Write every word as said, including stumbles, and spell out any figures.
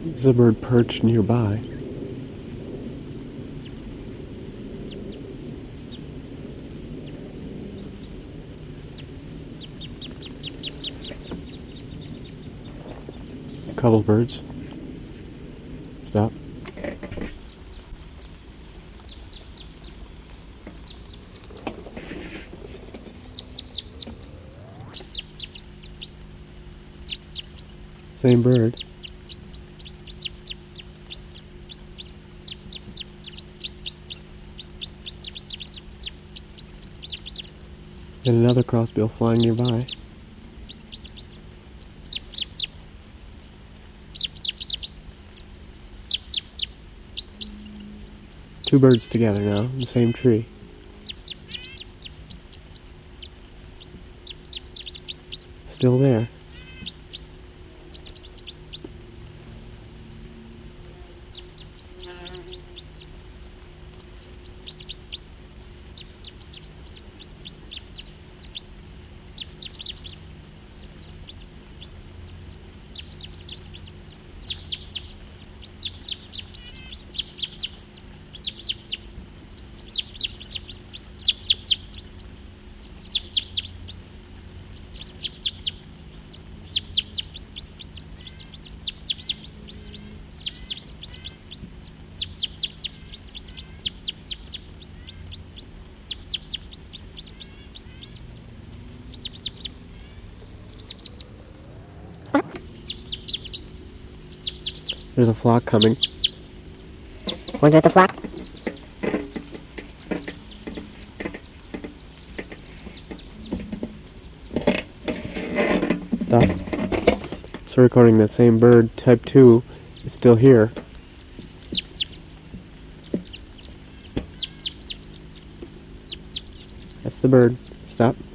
There's a bird perched nearby. A couple birds. Stop. Same bird. And another crossbill flying nearby. Two birds together now, in the same tree. Still there. There's a flock coming. Where's the flock? Stop. So recording that same bird, type two, is still here. That's the bird. Stop.